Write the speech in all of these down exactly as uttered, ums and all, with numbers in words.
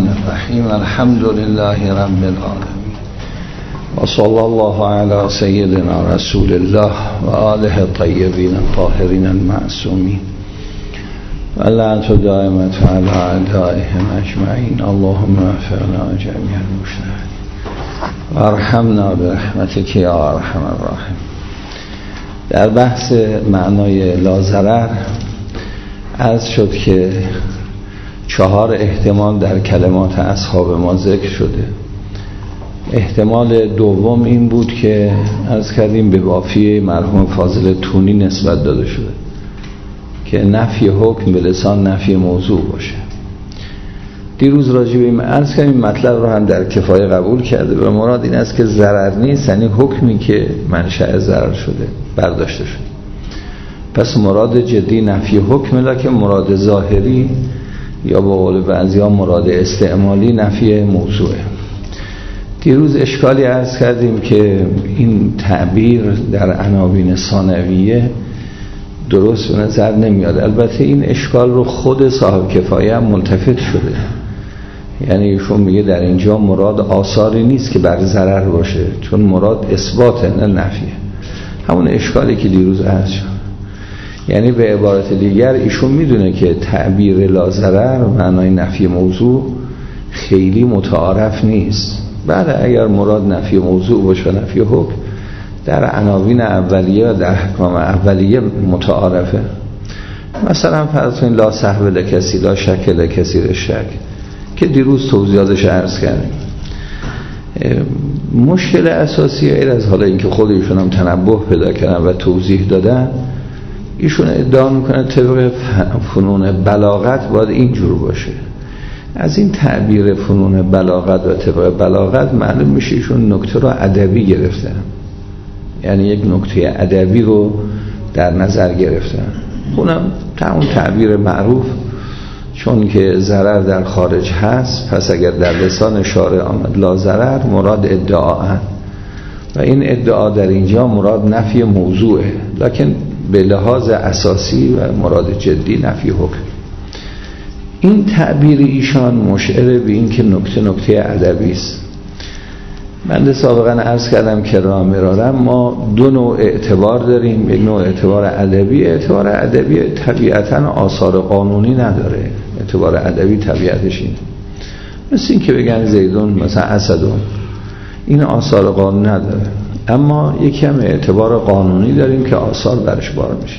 الرحمن الرحیم الحمد لله رب العالمین و صلی الله علی سیدنا رسول الله و آله الطیبین الطاهرین المعصومین و لعنت دائمة علی اعدائهم اجمعین. اللهم وفقنا جمیع المجتهدین و ارحمنا برحمتک یا ارحم الراحمین. در بحث معنای لاضرر عرض شد که چهار احتمال در کلمات اصحاب ما ذکر شده. احتمال دوم این بود که عرض کردیم به وافی مرحوم فاضل تونی نسبت داده شده که نفی حکم به لسان نفی موضوع باشه. دیروز راجع به این عرض کردیم مطلب رو هم در کفایه قبول کرده و مراد این است که ضرر نیست، یعنی حکمی که منشأ ضرر شده برداشته شده. پس مراد جدی نفی حکم، لکن مراد ظاهری یا به قول بعضی‌ها مراد استعمالی نفی موضوعه. دیروز اشکالی عرض کردیم که این تعبیر در عناوین ثانویه درست به نظر نمیاد. البته این اشکال رو خود صاحب کفایه هم ملتفت شده، یعنی ایشون میگه در اینجا مراد آثاری نیست که بر ضرر باشه، چون مراد اثباته نه نفیه. همون اشکالی که دیروز عرض شد. یعنی به عبارت دیگر ایشون میدونه که تعبیر لاضرر معنای نفی موضوع خیلی متعارف نیست. بعد اگر مراد نفی موضوع باشه نفی حکم در عناوین اولیه و در احکام اولیه متعارفه. مثلا فرض کنید لا سهو لکسی لا شک لکثیر شک که دیروز توضیحاتش عرض کردیم. مشکل اساسی غیر از حالا اینکه خود ایشون هم تنبه پیدا کردن و توضیح دادن، ایشون ادعا میکنه طبق فنون بلاغت باید اینجور باشه. از این تعبیر فنون بلاغت و طبق بلاغت معلوم میشه ایشون نکته رو ادبی گرفتن، یعنی یک نکته ادبی رو در نظر گرفتن. اونم همون تعبیر معروف، چون که ضرر در خارج هست پس اگر در لسان شارع آمد لا ضرر مراد ادعا و این ادعا در اینجا مراد نفی موضوعه، لکن به لحاظ اساسی و مراد جدی نفی حکم. این تعبیر ایشان مشعر به این که نکته نکته ادبی است. من سابقا عرض کردم که را مرارم ما دو نوع اعتبار داریم. یک نوع اعتبار ادبی. اعتبار ادبی طبیعتاً آثار قانونی نداره. اعتبار ادبی طبیعتش اینه، مثل این که بگن زیدون مثلا اسدون، این آثار قانونی نداره. اما یک هم اعتبار قانونی داریم که آثار برش بار میشه.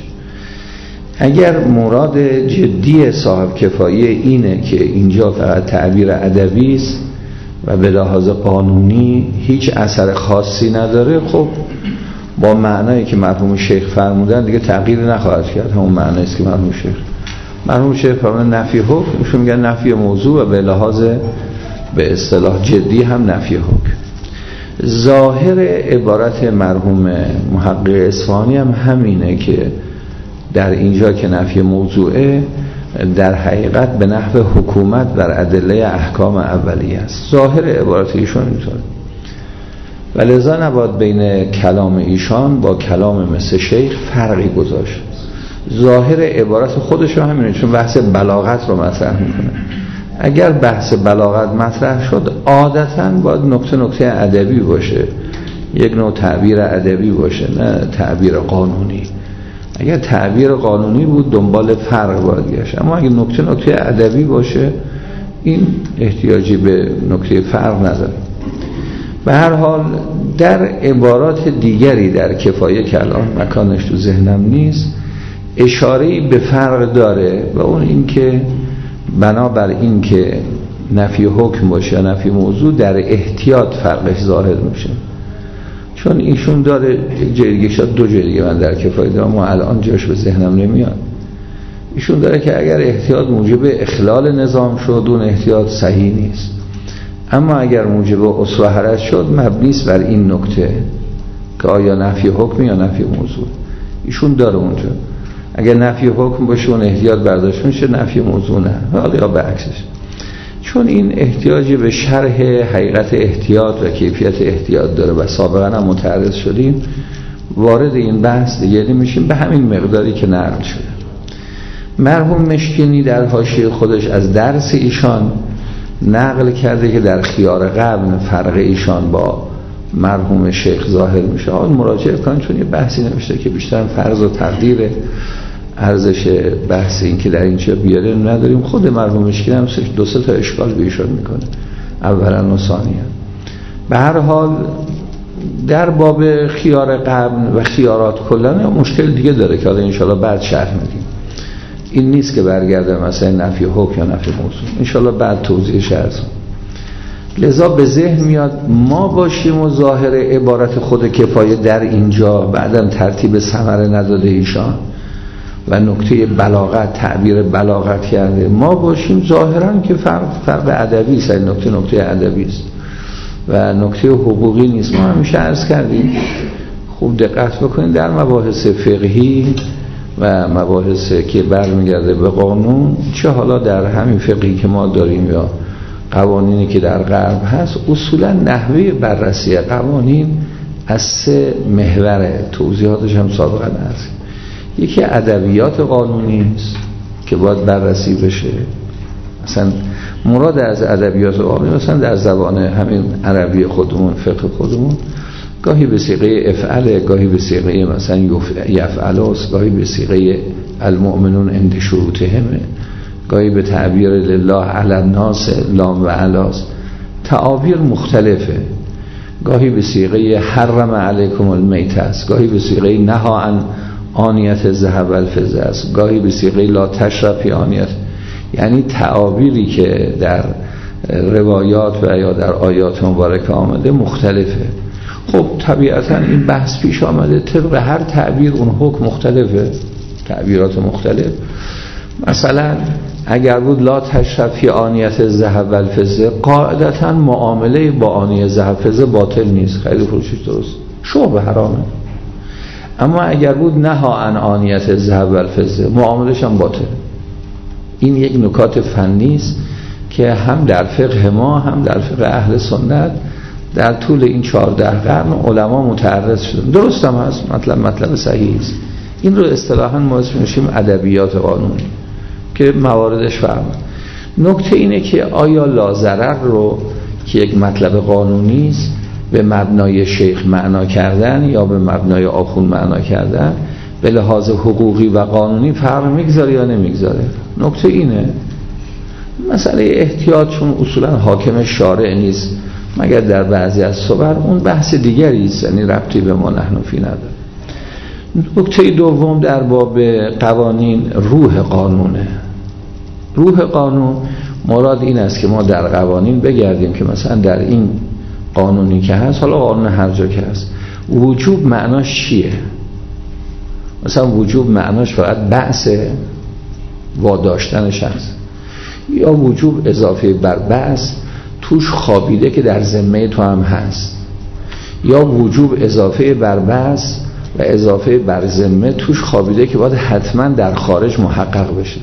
اگر مراد جدی صاحب کفایه اینه که اینجا فقط تعبیر ادبی است و به لحاظ قانونی هیچ اثر خاصی نداره، خب با معنایی که مرحوم شیخ فرمودن دیگه تغییر نخواهد کرد. همون معنی است که مرحوم شیخ مرحوم شیخ فرمودن نفی حکم، ایشون میگن نفی موضوع و به لحاظ به اصطلاح جدی هم نفی حکم. ظاهر عبارت مرحوم محقق اصفهانی هم همینه که در اینجا که نفی موضوعه در حقیقت به نحو حکومت بر ادله احکام اولیه است. ظاهر عبارت ایشان اینطوره و لذا نباید بین کلام ایشان با کلام مثل شیخ فرقی گذاشت. ظاهر عبارت خودش رو همینه، چون بحث بلاغت رو مطرح میکنه. اگر بحث بلاغت مطرح شد عادتاً باید نکته نکته ادبی باشه، یک نوع تعبیر ادبی باشه، نه تعبیر قانونی. اگر تعبیر قانونی بود دنبال فرق باید گشت، اما اگر نکته نکته ادبی باشه این احتیاجی به نکته فرق نداره. به هر حال در عبارات دیگری در کفایه که الان مکانش تو ذهنم نیست اشاره‌ای به فرق داره و اون این که بنابر این که نفی حکم باشه نفی موضوع در احتیاط فرقش ظاهر میشه. چون ایشون داره یک جای دیگه، شاید دو جای دیگه من در کفایه دارم ما الان جاش به ذهنم نمیاد. ایشون داره که اگر احتیاط موجب اخلال نظام شد اون احتیاط صحیح نیست، اما اگر موجب اصل و حرج شد مبنیست بر این نکته که آیا نفی حکم یا نفی موضوع. ایشون داره اونجا اگر نفی حکم باشه اون احتیاط برداشت میشه، نفی موضوع نه، حالا یا به عکسش. چون این احتیاجی به شرح حقیقت احتیاط و کیفیت احتیاط داره و سابقا هم متعرض شدیم، وارد این بحث دیگه نمیشیم به همین مقداری که نقل شده. مرحوم مشکینی در حاشیه خودش از درس ایشان نقل کرده که در خیار قرن فرق ایشان با مرحوم شیخ ظاهر میشه. آن مراجعه کنن، چون یه بحثی نوشته که بیشتر فرض و تقدیر ارزش بحث این که در اینجا بیاره نداریم. خود مرحوم مشکل هم دو سه تا اشکال به ایشان میکنه، اولا و ثانیا. به هر حال در باب خیار قرن و خیارات کلن مشکل دیگه داره که حالا انشالله بعد شرح میدیم. این نیست که برگرده مثلا نفی حکم یا نفی موضوع، انشالله بعد توضیحش عرض. لذا به ذهن میاد ما باشیم و ظاهر عبارت خود کفایه در اینجا بعدم ترتیب ثمره نداده ایشان و نکته بلاغت، تعبیر بلاغت کرده، ما باشیم ظاهرا که فرق فرق ادبی است، نکته نکته ادبی است و نکته حقوقی نیست. ما همیشه عرض کردیم خوب دقت بکنید در مباحث فقهی و مباحث که برمیگرده به قانون، چه حالا در همین فقهی که ما داریم یا قوانینی که در غرب هست، اصولا نحوه بررسی قوانین از سه محور، توضیحاتش هم سابقا هست. یکی ادبیات قانونی است که باید بررسی بشه، مثلا مراد از ادبیات قانونی مثلا در زبان همین عربی خودمون، فقه خودمون، گاهی به صیغه افعل، گاهی به صیغه مثلا یفعلوس، گاهی به صیغه المؤمنون عند شروطهم، گاهی به تعبیر لله علی الناس لام و علاس، تعابیر مختلفه. گاهی به صیغه حرم علیکم المیت است، گاهی به صیغه نها عن آنیت ذهب الفضه است، گاهی به صیغه لا تشرب فی آنیت. یعنی تعابیری که در روایات و یا در آیات مبارکه آمده مختلفه. خب طبیعتا این بحث پیش آمده، طبق هر تعبیر اون حکم مختلفه، تعبیرات مختلف. مثلا اگر بود لا تشرب فی آنیت ذهب الفضه، قاعدتا معامله با آنیه ذهب فضه باطل نیست، خیلی فروشش درست، شعب حرامه. اما اگر بود نها عن آنیت ذهب الفضه، معاملش هم باطل. این یک نکات فنی است که هم در فقه ما هم در فقه اهل سنت در طول این چهارده قرن علما متعرض شدن. درست هم هست، مطلب مطلب صحیحی است. این رو اصطلاحاً ما اسمش میشیم ادبیات قانونی که مواردش فرق. نکته اینه که آیا لاضرر رو که یک مطلب قانونی است به مبنای شیخ معنا کردن یا به مبنای آخوند معنا کردن به لحاظ حقوقی و قانونی فرق میگذاره یا نمیگذاره؟ نکته اینه. مسئله احتیاط چون اصولا حاکم شارع نیست مگر در بعضی از صور، اون بحث دیگری است، یعنی ربطی به ما نحن فی نداره. نکته دوم در باب قوانین روح قانونه. روح قانون مراد این است که ما در قوانین بگردیم که مثلا در این قانونی که هست، حالا قانون هر جا که هست، وجوب معناش چیه؟ مثلا وجوب معناش فقط بأس واداشتنش هست، یا وجوب اضافه بر بأس توش خوابیده که در ذمه تو هم هست، یا وجوب اضافه بر بأس و اضافه بر ذمه توش خوابیده که باید حتما در خارج محقق بشه،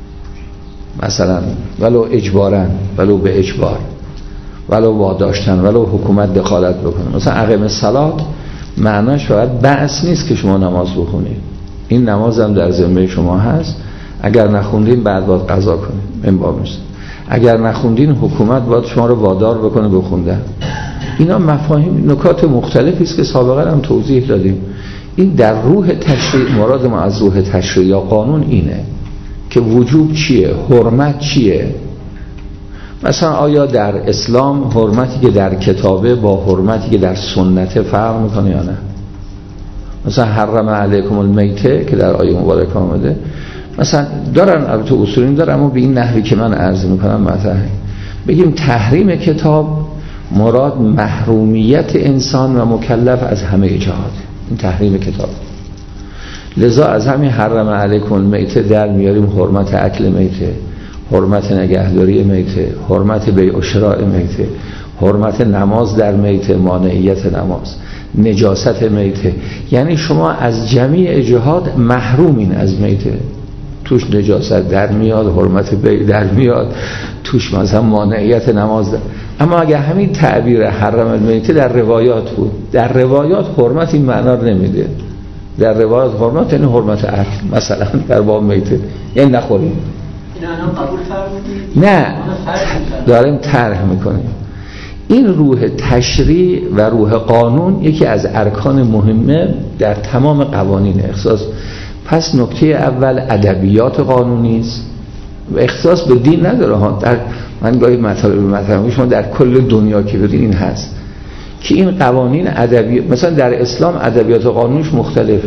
مثلا ولو اجبارن، ولو به اجبار، ولو واداشتن، ولو حکومت دخالت بکنه. مثلا اقیم الصلات معناش فقط بأس نیست که شما نماز بخونید، این نماز هم در ذمه شما هست، اگر نخوندین بعد باید قضا کنید، این باب میشه. اگر نخوندین حکومت باید شما رو وادار بکنه بخوندن. اینا مفاهیم نکات مختلفی است که سابقا هم توضیح دادیم. این در روح تشریع، مراد ما از روح تشریع یا قانون اینه که وجوب چیه، حرمت چیه. مثلا آیا در اسلام حرمتی که در کتابه با حرمتی که در سنت فرق میکنه یا نه؟ مثلا حرم علیکم المیته که در آیه مبارکه آمده، مثلا دارن البته اصولی دارن، اما به این نحوی که من عرض میکنم مطرحه. بگیم تحریم کتاب مراد محرومیت انسان و مکلف از همه جهات، این تحریم کتاب. لذا از همین حرم علیکم المیته در میاریم حرمت اکل میته، حرمت نگهداری میته، حرمت بیع و شراء میته، حرمت نماز در میته، مانعیت نماز، نجاست میته. یعنی شما از جمیع جهات محرومین از میته، توش نجاست در میاد، حرمت بیع در میاد، توش مثلا مانعیت نماز در. اما اگر همین تعبیر حرم المیته در روایات بود، در روایات حرمت این معنا رو نمیده. در روایات حرمت یعنی حرمت اکل، مثلا در باب میته یعنی نخوریم، این الان قبول فرمودید؟ نه، داریم طرح میکنیم. این روح تشریع و روح قانون یکی از ارکان مهمه در تمام قوانین اختصاص. پس نکته اول ادبیات قانونی است و اختصاص به دین نداره ها. در من گاهی مطالب مطالب شما در کل دنیا که بدین این هست که این قوانین ادبی، مثلا در اسلام ادبیات قانونش مختلفه.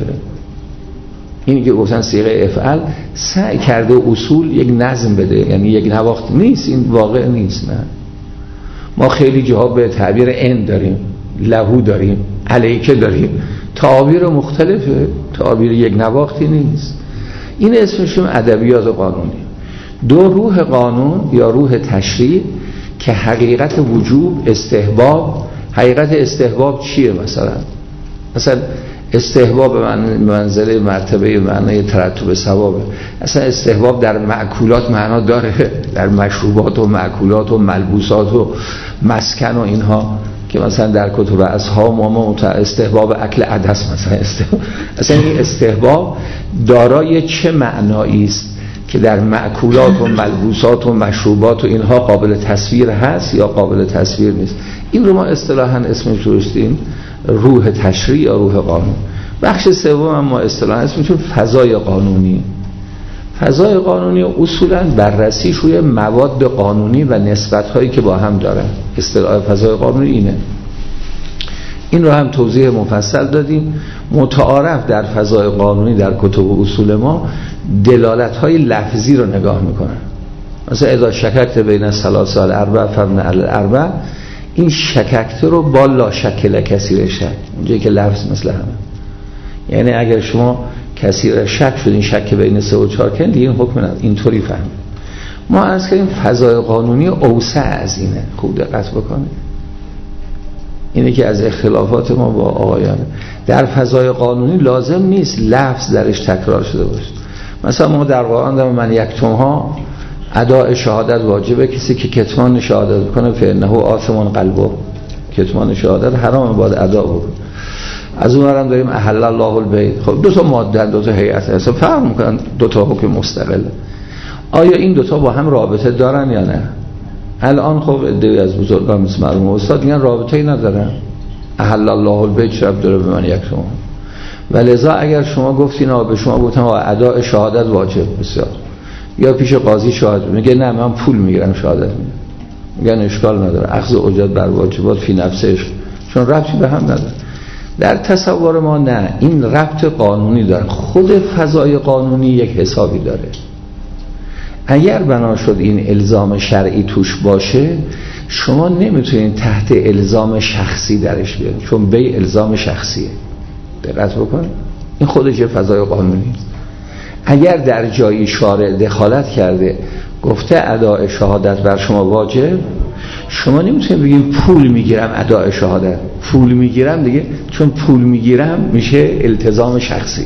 این که گفتن صیغه افعل سعی کرده اصول یک نظم بده، یعنی یک نواخت نیست، این واقع نیست. نه، ما خیلی جاها به تعبیر ان داریم، لهو داریم، علیکه داریم، تعابیر مختلفه، تعابیر یک نواختی نیست. این اسمش ادبیات قانونی. دو، روح قانون یا روح تشریع که حقیقت وجوب، استحباب. حقیقت استحباب چیه؟ مثلا مثلا استحباب به منزله مرتبه معنای ترتب ثوابه. اصلا استحباب در مأکولات معنا داره، در مشروبات و مأکولات و ملبوسات و مسکن و اینها که مثلا در کتب اصحاب ما استحباب اکل عدس مثلا استحباب. اصلا این استحباب دارای چه معنایی است که در مأکولات و ملبوسات و مشروبات و اینها قابل تصویر هست یا قابل تصویر نیست؟ این رو ما اصطلاحاً اسمش گذاشتیم روح تشریع یا روح قانون. بخش سوم ما اصطلاحاً اسمش فضای قانونی. فضای قانونی اصولاً بررسیش روی مواد قانونی و نسبت‌هایی که با هم دارن. اصطلاح فضای قانونی اینه. این رو هم توضیح مفصل دادیم. متعارف در فضای قانونی در کتب اصول ما دلالت‌های لفظی رو نگاه میکنن. مثلا اذا شککت بین الثلاث والاربع فابن الاربع، این شککت رو با لا شکل کثیر شک، اونجایی که لفظ مثل همه، یعنی اگر شما کثیر شک شد این شک بین سه و چهار کن دیگه این حکم نداره. اینطوری فهمید. ما عرض کردیم فضای قانونی اوسع از اینه. خوب دقت بکنید، اینه که از اختلافات ما با آقایان در فضای قانونی لازم نیست لفظ درش تکرار شده باشه. مثلا ما در قرآن در من یکتم ها اداء شهادت واجبه. کسی که کتمان شهادت کنه فانه آثم قلبه، کتمان شهادت حرام، باید ادا بکنه. از اون ورم داریم احل الله البیع. خب دو تا ماده، دو تا هیئت اصلا فرق میکنن، دو تا حکم مستقل. آیا این دو تا با هم رابطه دارن یا نه؟ الان خب عده‌ای از بزرگان مثل مرحوم استاد میگن رابطه‌ای ندارن. احل الله البیع چه ربطی داره به من یکتم؟ ولذا اگر شما گفتین آ به شما گفتن اداء شهادت واجب، بسیار، یا پیش قاضی شهادت میگه نه من پول میگیرم شهادت میگم، میگن اشکال نداره، اخذ اجرت بر واجبات فی نفسش، چون ربطی به هم نداره. در تصور ما نه، این ربط قانونی داره. خود فضای قانونی یک حسابی داره. اگر بنا شد این الزام شرعی توش باشه، شما نمیتونید تحت الزام شخصی درش بیارید، چون بی الزام شخصیه. دقت بکنید، این خودش فضای قانونی. اگر در جایی شارع دخالت کرده گفته اداء شهادت بر شما واجب، شما نمیتونید بگید پول میگیرم اداء شهادت. پول میگیرم دیگه، چون پول میگیرم میشه التزام شخصی.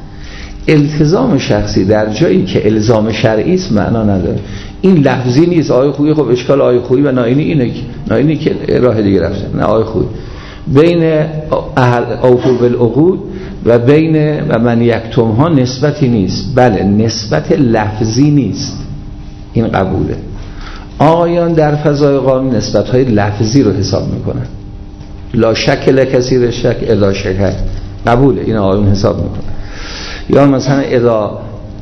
التزام شخصی در جایی که الزام شرعی است معنا نداره. این لفظی نیست. آیه خویی، خب اشکال آیه خویی و ناینی اینه که ناینی که راه دیگه رفته. نه، آیه خویی بین اوفو بالعقود و بین و من یکتم ها نسبتی نیست. بله، نسبت لفظی نیست، این قبوله. آقایان در فضای قانون نسبت های لفظی رو حساب میکنن. لا شکل کثیر شک اذا شکک، قبوله، این آقایون حساب میکنن. یا مثلا اذا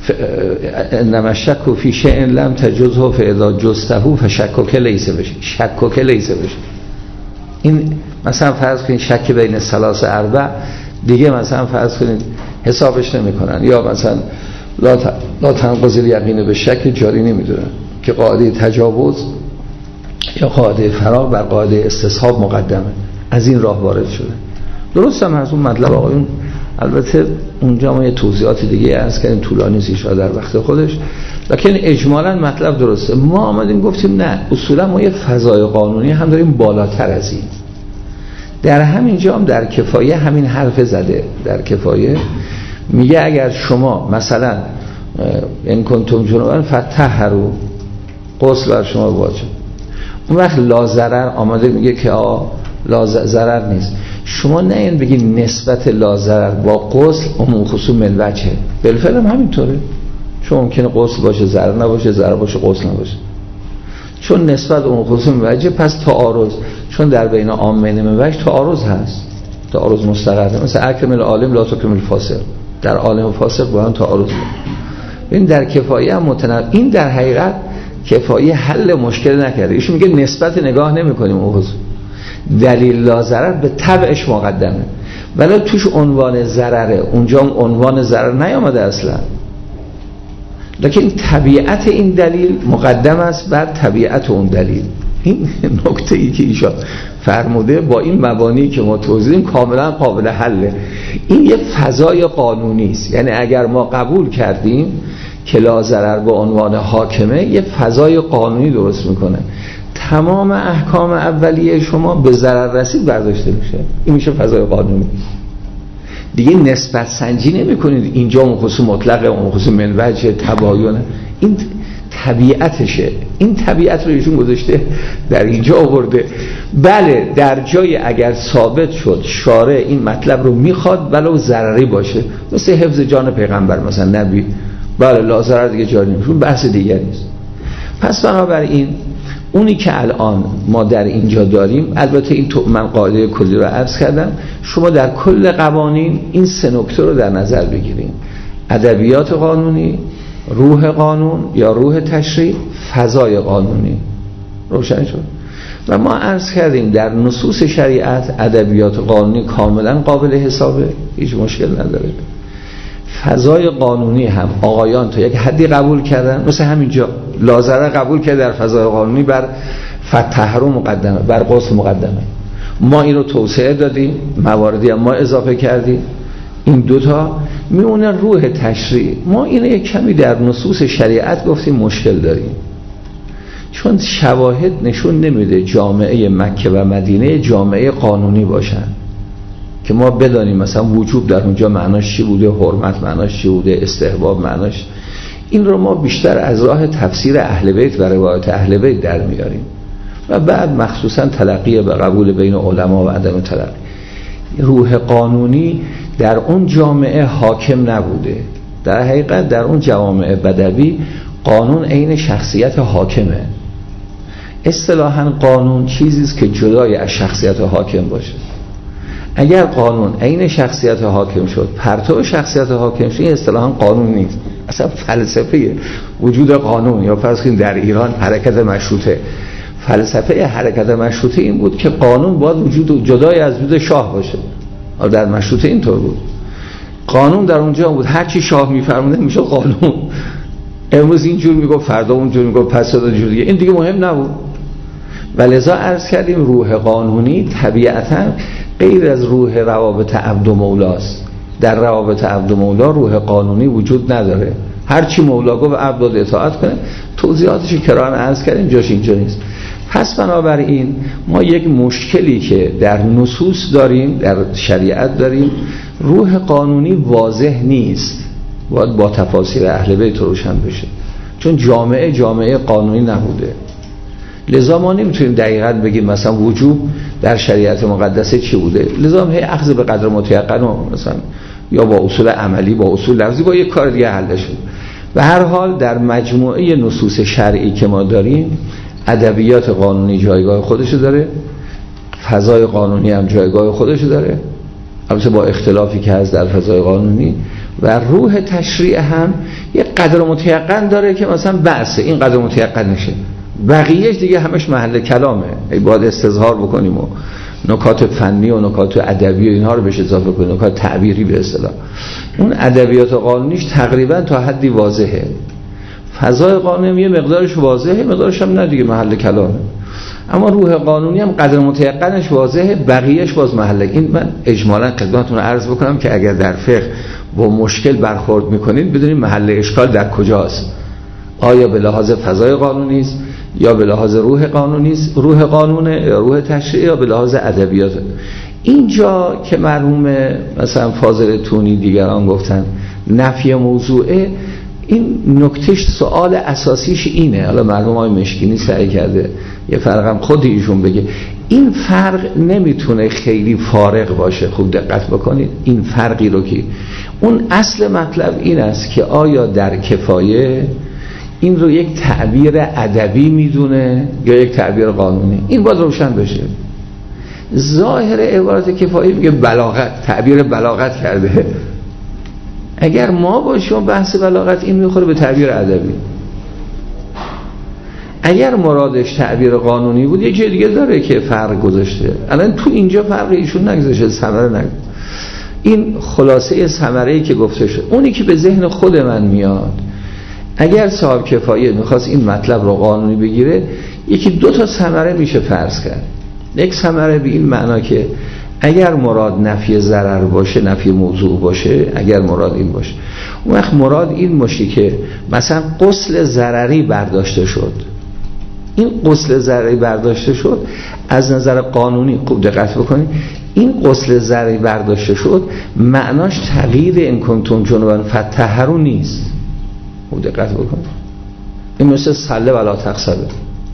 انما شک فی شیء لم تجزه فاذا جزته فشکک لیس بشه، شکک لیس بشه. این مثلا فرض کنید شک بین ثلاث اربع دیگه، مثلا فرض کنید حسابش نمیکنن. یا مثلا لا لا تنقض الیقین به شک جاری نمیدونن که قاعده تجاوز یا قاعده فراغ بر قاعده استصحاب مقدمه. از این راه وارد شده. درست هم از اون مطلب آقایون. البته اونجا ما یه توضیحات دیگه عرض کردیم، طولانی زیشا در وقت خودش، لکن اجمالا مطلب درسته. ما آمدیم گفتیم نه، اصولا ما یه فضای قانونی هم داریم بالاتر از این. در همین جا هم در کفایه همین حرف زده. در کفایه میگه اگر شما مثلا این کنتم جنوبا فتطهروا، غسل بر شما واجب، اون وقت لا ضرر آمده میگه که آ لا ضرر نیست. شما نه این بگید نسبت لا ضرر با غسل عموم خصوص من وجهه، بالفعل هم همینطوره. چون ممکنه غسل باشه ضرر نباشه، ضرر باشه غسل نباشه. چون نسبت اون خصوص موجه، پس تعارض، چون در بین عامین موجه تعارض هست، تعارض مستقره. مثلا اکرم العالم لا تکرم الفاسق، در عالم و فاسق با هم تعارض. این در کفایه هم متنوع. این در حقیقت کفایه حل مشکل نکرده. ایشون میگه نسبت نگاه نمی‌کنیم اون خصوص. دلیل لا ضرر به تبعش مقدمه، ولی توش عنوان ضرره، اونجا عنوان ضرر نیامده اصلا، لکن طبیعت این دلیل مقدم است بر طبیعت اون دلیل. این نکته ای که ایشان فرموده با این مبانی که ما توضیحیم کاملا قابل حله. این یه فضای قانونی است، یعنی اگر ما قبول کردیم که لا ضرر به عنوان حاکمه، یه فضای قانونی درست میکنه. تمام احکام اولیه شما به ضرر رسید برداشته میشه، این میشه فضای قانونی. دیگه نسبت سنجی نمی کنید اینجا اون خصوص مطلقه، اون خصوص منوجه، تباینه. این طبیعتشه. این طبیعت رو ایشون گذاشته در اینجا آورده. بله در جای اگر ثابت شد شارع این مطلب رو میخواد ولو ضرری باشه، مثل حفظ جان پیغمبر مثلا نبی، بله لا ضرر دیگه جاری نمیشه، بحث دیگه نیست. پس بنابراین اونی که الان ما در اینجا داریم، البته این تو من قاعده کلی رو عرض کردم، شما در کل قوانین این سه نکته رو در نظر بگیریم: ادبیات قانونی، روح قانون یا روح تشریع، فضای قانونی. روشن شد؟ و ما عرض کردیم در نصوص شریعت ادبیات قانونی کاملا قابل حسابه، هیچ مشکل نداره. فضای قانونی هم آقایان تا یک حدی قبول کردن، مثل همینجا لازره قبول کرد در فضای قانونی بر فتحرم مقدمه، بر غسل مقدمه. ما این رو توسعه دادیم، مواردی هم ما اضافه کردیم. این دوتا میونه روح تشریع. ما اینه یک کمی در نصوص شریعت گفتیم مشکل داریم، چون شواهد نشون نمیده جامعه مکه و مدینه جامعه قانونی باشن که ما بدانیم مثلا وجوب در اونجا معناش چی بوده، حرمت معناش چی بوده، استحباب معناش. این رو ما بیشتر از راه تفسیر اهل بیت و روایت اهل بیت در میاریم و بعد مخصوصا تلقی به قبول بین علما و عدم تلقی. روح قانونی در اون جامعه حاکم نبوده. در حقیقت در اون جوامع بدوی قانون عین شخصیت حاکمه. اصطلاحاً قانون چیزی است که جدای از شخصیت حاکم باشه. اگر قانون عین شخصیت حاکم شد، پرتو شخصیت حاکم شد، این اصطلاحاً قانون نیست. اصلا فلسفه وجود قانون، یا فرض کنید در ایران حرکت مشروطه، فلسفه حرکت مشروطه این بود که قانون باید وجود جدای از وجود شاه باشه. در مشروطه اینطور بود. قانون در اونجا بود هر چی شاه میفرمونه میشه قانون. امروز اینجور میگفت، فردا اونجور میگفت، پس فردا اونجور دیگه. این دیگه مهم نبود. ولذا عرض کردیم روح قانونی طبیعتاً غیر از روح روابط عبد و مولاست. در روابط عبد و مولا روح قانونی وجود نداره. هر چی مولا گفت عبد باید اطاعت کنه. توضیحاتش کران عرض کردیم، جاش اینجا نیست. پس بنابراین ما یک مشکلی که در نصوص داریم، در شریعت داریم، روح قانونی واضح نیست. باید با تفاسیر اهل بیت روشن بشه، چون جامعه جامعه قانونی نبوده. لذا ما نمیتونیم دقیقاً بگیم مثلا وجوب در شریعت مقدسه چی بوده. لذا هی اخذ به قدر متیقن و مثلا یا با اصول عملی، با اصول لفظی، با یک کار دیگه حل شد. و هر حال در مجموعه نصوص شرعی که ما داریم، ادبیات قانونی جایگاه خودشو داره، فضای قانونی هم جایگاه خودشو داره، البته با اختلافی که هست در فضای قانونی. و روح تشریع هم یک قدر متیقن داره که مثلا بحث این قدر متیقن نشه، بقیهش دیگه همش محل کلامه، باید استظهار بکنیم و نکات فنی و نکات ادبی و اینها رو بهش اضافه کنیم، نکات تعبیری به اصطلاح. اون ادبیات قانونیش تقریبا تا حدی واضحه. فضای قانونی یه مقدارش واضحه، مقدارش هم نه دیگه محل کلامه. اما روح قانونی هم قدر متیقنش واضحه، بقیهش باز محل. این من اجمالا خدمتتون عرض بکنم که اگر در فقه با مشکل برخورد میکنید بدونید محل اشکال در کجاست. آیا به لحاظ فضای قانونی است یا به لحاظ روح قانونی است، روح قانونه یا روح تشریع، یا به لحاظ ادبیات. اینجا که مرحوم مثلا فاضل تونی دیگران گفتن نفی موضوعه، این نکتهش سوال اساسیش اینه. حالا مرحوم آقای مشکینی سعی کرده یه فرقم خود ایشون بگه. این فرق نمیتونه خیلی فارغ باشه. خوب دقت بکنید این فرقی رو که اون اصل مطلب این است که آیا در کفایه این رو یک تعبیر ادبی میدونه یا یک تعبیر قانونی؟ این باید روشن بشه. ظاهر عبارت کفایه میگه بلاغت، تعبیر بلاغت کرده. اگر ما باشیم بحث بلاغت این میخوره به تعبیر ادبی. اگر مرادش تعبیر قانونی بود یه جای دیگه داره که فرق گذاشته. الان تو اینجا فرق ایشون نگذاشته، ثمره نگذاشته. این خلاصه ثمره‌ای که گفته شد. اونی که به ذهن خود من میاد، اگر صاحب کفایه میخواست این مطلب رو قانونی بگیره، یکی دو تا ثمره میشه فرض کرد. یک ثمره به این معنا که اگر مراد نفی ضرر باشه، نفی موضوع باشه، اگر مراد این باشه، اون وقت مراد این باشه که مثلا غسل ضرری برداشته شد. این غسل ضرری برداشته شد از نظر قانونی، خوب دقت بکنید، این غسل ضرری برداشته شد معناش تغییر ان کنتم جنبا فطهروا نیست. خوب دقت بکنید، این مثل صله ولا تغسلوا،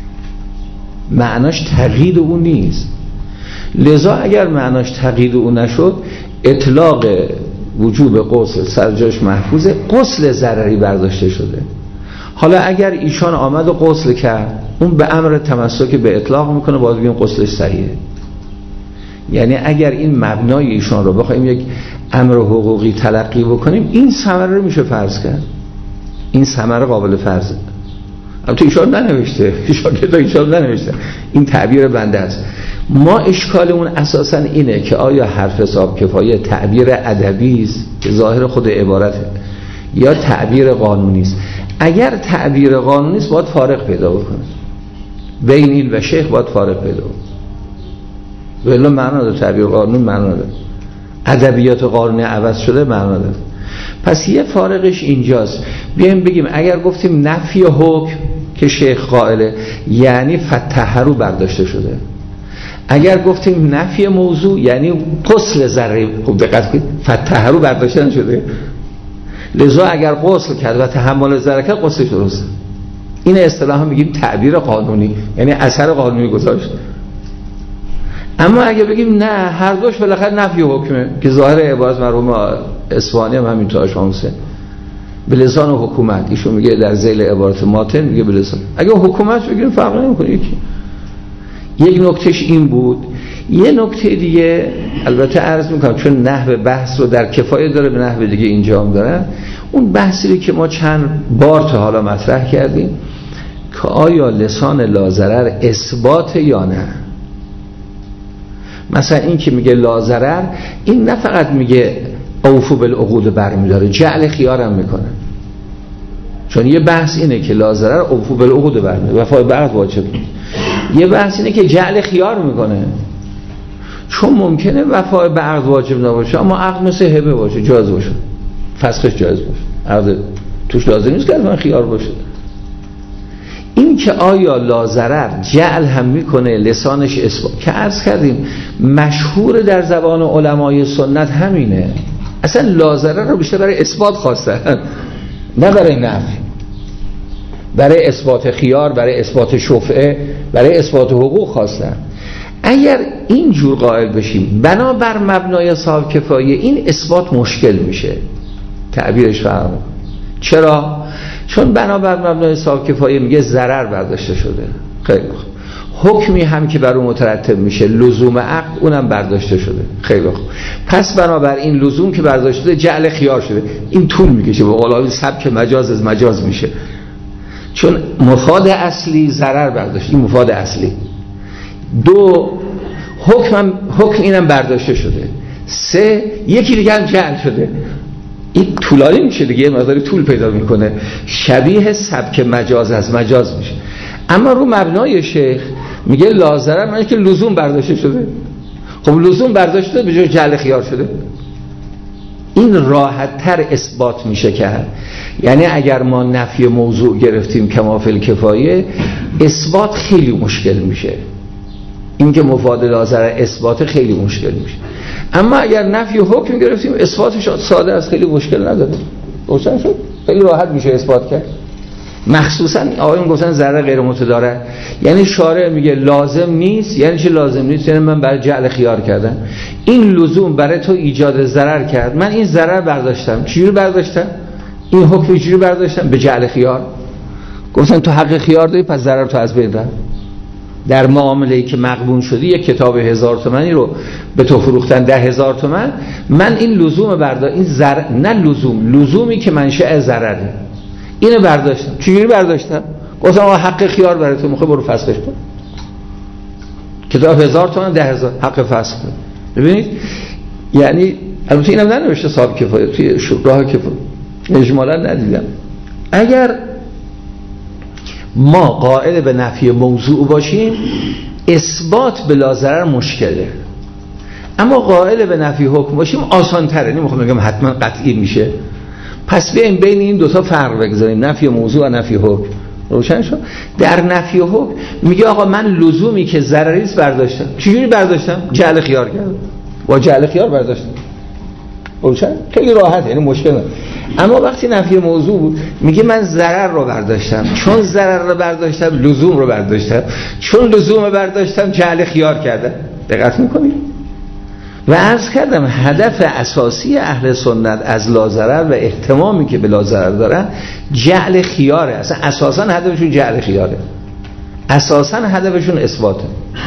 معناش تغییر اون نیست. لذا اگر معناش تغییر اون نشد، اطلاق وجوب غسل سرجاش محفوظه، غسل ضرری برداشته شده. حالا اگر ایشان آمد و غسل کرد، اون به امر تمسک به اطلاق میکنه، باید بگیم غسلش صحیحه. یعنی اگر این مبنای ایشان رو بخوایم یک امر حقوقی تلقی بکنیم، این ثمره رو میشه فرض کرد. این ثمره قابل فرضه. البته ایشان ننوشته، شاگرد ایشان ننوشته، این تعبیر بنده است. ما اشکالمون اساسا اینه که آیا حرف صاحب کفایه تعبیر ادبی است که ظاهر خود عبارته یا تعبیر قانونی است؟ اگر تعبیر قانونی است باید فارق پیدا بکنه، بین این و شیخ باید فارق پیدا بکنه. ولی معنا داره تعبیر قانونی، معنا داره ادبیات قانونی عوض شده، معنا داره. پس یه فارقش اینجاست. بیایم بگیم اگر گفتیم نفی حکم که شیخ قائله، یعنی فطهروا برداشته شده. اگر گفتیم نفی موضوع، یعنی غسل ضرری، خوب دقت کنید، فطهروا برداشته نشده. لذا اگر غسل کرد و تحمل ضرر کرد، غسلش درسته. این اصطلاحا میگیم تعبیر قانونی، یعنی اثر قانونی گذاشت. اما اگه بگیم نه، هر دوش بالاخره نفی حکمه که ظاهر عبارت مرحوم اصفهانی هم همینطور شامسه به لسان حکومت، ایشون میگه در ذیل عبارت ماتن میگه به لسان. اگه حکومت بگیم فرق نمیکنه یکی. یک نکتهش این بود. یه نکته دیگه البته عرض میکنم چون نحو بحث رو در کفایه داره، به نحو دیگه اینجا هم داره. اون بحثی که ما چند بار تا حالا مطرح کردیم که آیا لسان لازرر اثبات یا نه. مثلا این که میگه لازرر، این نه فقط میگه اوفو بالعقود برمیداره، جعل خیار هم میکنه. چون یه بحث اینه که لازرر اوفو بالعقود برمیداره، وفای به عقد واجب نیست. یه بحث اینه که جعل خیار میکنه، چون ممکنه وفای به عقد واجب نباشه اما عقد مثل هبه باشه، جایز باشه، فسخش جایز باشه، عقد توش لازم نیست که من خیار باشه. این که آیا لازرر جعل هم میکنه، لسانش اثبات، که عرض کردیم مشهور در زبان علمای سنت همینه. اصلا لازرر رو بیشتر برای اثبات خواستن، نه برای نفی، برای اثبات خیار، برای اثبات شفعه، برای اثبات حقوق خواستن. اگر این جور قائل بشیم بنابر مبنای صاحب کفایه، این اثبات مشکل میشه، تعبیرش فرق. چرا؟ چون بنابر مبنای صاحب کفایه میگه ضرر برداشته شده، خیلی خوب. حکمی هم که بر اون مترتب میشه، لزوم عقد، اونم برداشته شده، خیلی خوب. پس بنابر این لزوم که برداشته شده، جعل خیار شده. این طول میکشه، به قول سبک مجاز از مجاز میشه، چون مفاد اصلی ضرر برداشت، این مفاد اصلی. دو، حکم حکم اینم برداشته شده. سه، یکی دیگه هم جعل شده. این طولانی میشه دیگه، یه مقداری طول پیدا میکنه، شبیه سبک مجاز از مجاز میشه. اما رو مبنای شیخ میگه لازرر معنی که لزوم برداشته شده. خب لزوم برداشته شده به جای جعل خیار شده. این راحت تر اثبات میشه کرد. یعنی اگر ما نفی موضوع گرفتیم کما فی الکفایه، اثبات خیلی مشکل میشه. این که مفاد لازرر اثبات خیلی مشکل میشه. اما اگر نفی حکم گرفتیم، اثباتش ساده است، خیلی مشکل نداره، روشن شد، خیلی راحت میشه اثبات کرد. مخصوصا آقایون گفتن ضرر غیر متضرر، یعنی شارع میگه لازم نیست. یعنی چه لازم نیست؟ یعنی من برای جعل خیار کردم. این لزوم برای تو ایجاد ضرر کرد، من این ضرر برداشتم. چجوری برداشتم؟ این حکم چجوری برداشتم؟ به جعل خیار. گفتن تو حق خیار داری، پس ضرر تو از بین رفت. در معامله‌ای که مغبون شدی، یک کتاب هزار تومانی رو به تو فروختن ده هزار تومن، من این لزوم برداشت، این ضرر، نه لزوم، لزومی که منشأ ضرره، اینو برداشتم. چجوری برداشتم؟ گفتم آقا حق خیار برای تو، میخوای برو فسخش کن. کتاب هزار تومن ده هزار حق فسخ کن. ببینید یعنی البته اینم ننوشته صاحب کفایه، توی راه کفایه اجمالا ندیدم. اگر ما قائل به نفی موضوع باشیم، اثبات بلا ضرر مشکله، اما قائل به نفی حکم باشیم آسان تره. نمیخوام بگم حتما قطعی میشه. پس بیایم بین این دوتا فرق بگذاریم، نفی موضوع و نفی حکم. روشن شد؟ در نفی حکم میگه آقا من لزومی که ضرری است برداشتم. چجوری برداشتم؟ جعل خیار کردم، با جعل خیار برداشتم. روشن؟ خیلی راحت، یعنی مشکل نه. اما وقتی نفی موضوع بود میگه من ضرر رو برداشتم، چون ضرر رو برداشتم لزوم رو برداشتم، چون لزوم رو برداشتم جعل خیار کردم. دقت میکنید؟ و عرض کردم هدف اساسی اهل سنت از لازرر و اهتمامی که به لازرر دارن جعل خیاره. اصلا اساسا هدفشون جعل خیاره، اساسا هدفشون اثباته.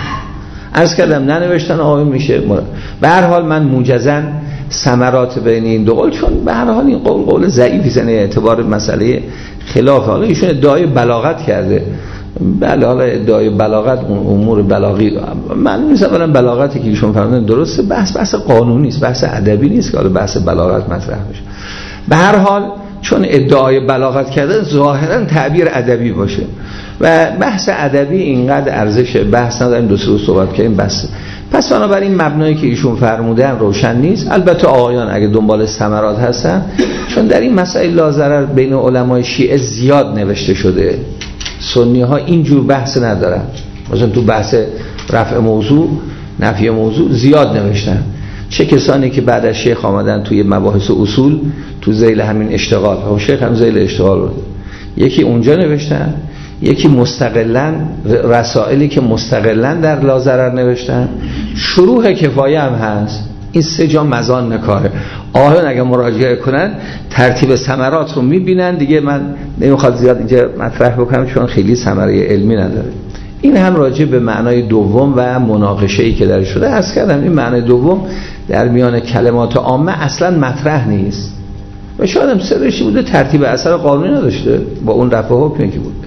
عرض کردم ننوشتن آقای میشه مرد. به هر حال من موجزاً ثمرات بین این دو قول، چون به هر حال این قول قول ضعیفی زنه اعتبار مسئله خلاف. حالا ایشون ادعای بلاغت کرده، بله حالا ادعای بلاغت امور بلاغی، من نیست اولا بلاغتی که ایشون فرمودن درسته، بحث بحث قانونی است، بحث ادبی نیست که حالا بحث بلاغت مطرح بشه. به هر حال چون ادعای بلاغت کرده ظاهرا تعبیر ادبی باشه و بحث ادبی اینقدر ارزش بحث نداریم، دو سه صحبت کنیم بس. پس بنابراین مبنایی که ایشون فرمودن روشن نیست. البته آقایان اگه دنبال ثمرات هستن، چون در این مسائل لازرر بین علمای شیعه زیاد نوشته شده، سنی ها اینجور بحث ندارن. مثلا تو بحث رفع موضوع، نفی موضوع زیاد نوشتن. چه کسانی که بعد از شیخ آمدن توی مباحث اصول، تو ذیل همین اشتغال، هم شیخ هم ذیل اشتغال رو یکی اونجا نوشتن، یکی مستقلاً رسائلی که مستقلاً در لازرر نوشتن، شروح کفایه هم هست. این سه جا مزان نکاره. آهان اگه مراجعه کنن ترتیب ثمرات رو میبینن دیگه. من نمیخواد زیاد اینجا مطرح بکنم چون خیلی ثمره علمی نداره. این هم راجع به معنای دوم و مناقشه‌ای که در شده عرض کردم. این معنای دوم در میان کلمات عامه اصلا مطرح نیست و شاید هم سرشی بوده ترتیب اثر قانونی نداشته با اون رفع حکمی که بود.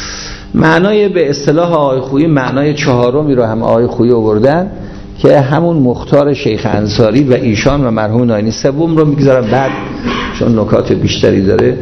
معنای به اصطلاح آقای خویی معنای چهارمی رو هم آقای خویی آوردن که همون مختار شیخ انصاری و ایشان و مرحوم ناینی. سوم رو میگذارم بعد چون نکات بیشتری داره.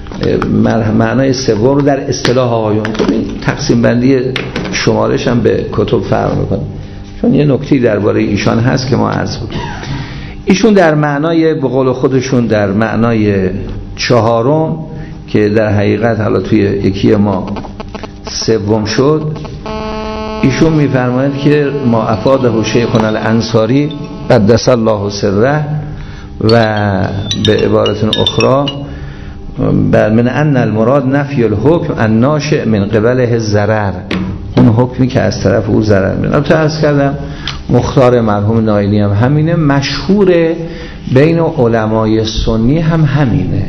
معنای سوم رو در اصطلاح آقایون تقسیم بندی شمارش هم به کتب فرق میکنه، چون یه نکتی درباره ایشان هست که ما عرض بکنیم. ایشون در معنای به قول خودشون در معنای چهارم که در حقیقت حالا توی یکی ما سوم شد، ایشون میفرماید که ما افاده شیخنا الانصاری قدس الله سره و به عبارت اخرى بل من ان المراد نفی الحکم الناشئ من قبله ضرر، اون حکمی که از طرف او ضرر میاد. البته عرض کردم مختار مرحوم ناینی هم همینه، مشهور بین علمای سنی هم همینه،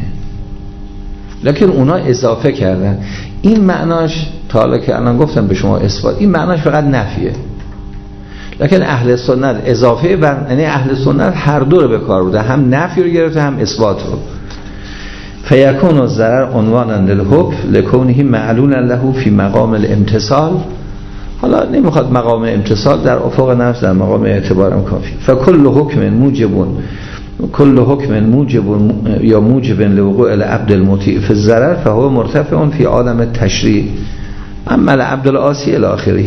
لکن اونا اضافه کردن. این معناش تا حالا که الان گفتم به شما اثبات، این معناش فقط نفیه، لکن اهل سنت اضافه بر، یعنی اهل سنت هر دو رو به کار بوده، هم نفی رو گرفته هم اثبات رو. فیکون الضرر عنوانا للحکم لکونه معلولا له فی مقام الامتصال. حالا نمیخواد مقام امتصال، در افق نفس در مقام اعتبارم کافی. فکل حکم موجب کل حکم موجب یا موجب لوقوع العبد المطیع فی الضرر فهو مرتفع فی عالم التشریع اما العبد العاصی الی آخره.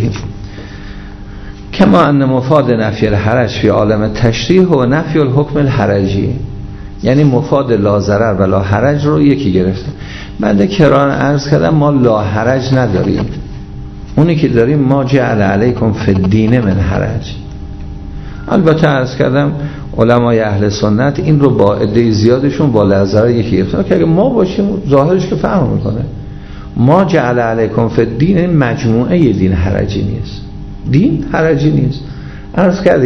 کما ان مفاد نفی الحرج فی عالم التشریع هو نفی الحکم الحرجی، یعنی مفاد لا ضرر و لا حرج رو یکی گرفته. بنده کران عرض کردم ما لا حرج نداریم، اونی که داریم ما جعل علیکم فی الدین من حرج. البته عرض کردم علمای اهل سنت این رو با عده زیادشون با لا ضرر یکی گرفتن که اگه ما باشیم ظاهرش که فهم میکنه ما جعل علیکم فی الدین مجموعه دین حرجی نیست، دین حرجی نیست. عرض کردیم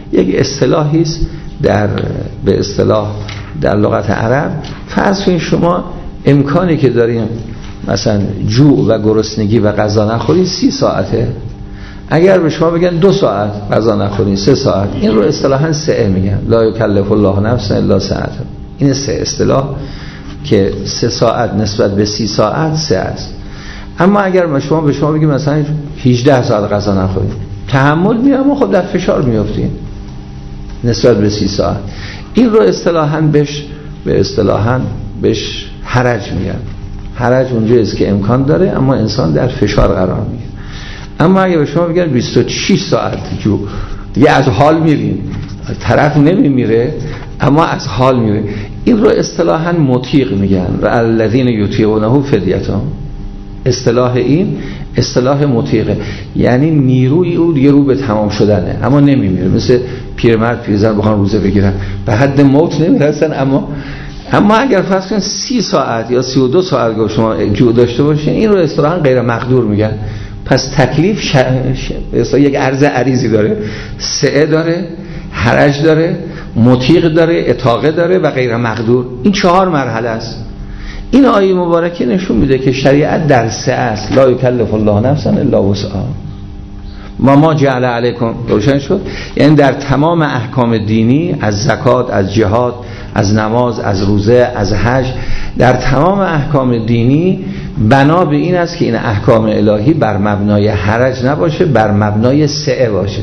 یک اصطلاحی است در به اصطلاح در لغت عرب. فرض کنید شما امکانی که داریم مثلا جوع و گرسنگی و غذا نخورید سی ساعته، اگر به شما بگن دو ساعت غذا نخورید سه ساعت، این رو اصطلاحاً سه میگن، لا یکلف الله نفسا الا سعها. این سه اصطلاح که سه ساعت نسبت به سی ساعت سه است. اما اگر ما شما به شما بگیم مثلا هجده ساعت غذا نخورید، تحمل میاد اما خب در فشار میافتید نسبت به سی ساعت. این رو اصطلاحاً بهش به اصطلاحاً بهش حرج میگن. حرج اونجایی است که امکان داره اما انسان در فشار قرار میگیره. اما اگه به شما بگن بیست و شش ساعت جو، دیگه از حال میرین، طرف نمیمیره اما از حال میره. این رو اصطلاحاً مطیق میگن و الذین یطیقونه فدیتهم. اصطلاح این اصطلاح مطیقه، یعنی نیروی او دیگه رو به تمام شدنه اما نمیمیره. مثل پیرمرد پیرزن بخوان روزه بگیرن به حد موت نمیرسن، اما اما اگر فرض کنید سی ساعت یا سی و دو ساعت که شما جو داشته باشین، این رو اصطلاحاً غیر مقدور میگن. پس تکلیف ش... ش... یک عرض عریضی داره، سعه داره، حرج داره، مطیق داره، اطاقه داره و غیر مقدور. این چهار مرحله است. این آیه مبارکه نشون میده که شریعت در سه است. لا یکلف الله نفسا الا وسعها ما ما جعل علیکم. روشن شد؟ یعنی در تمام احکام دینی، از زکات، از جهاد، از نماز، از روزه، از حج، در تمام احکام دینی بنا به این است که این احکام الهی بر مبنای حرج نباشه، بر مبنای سعه باشه.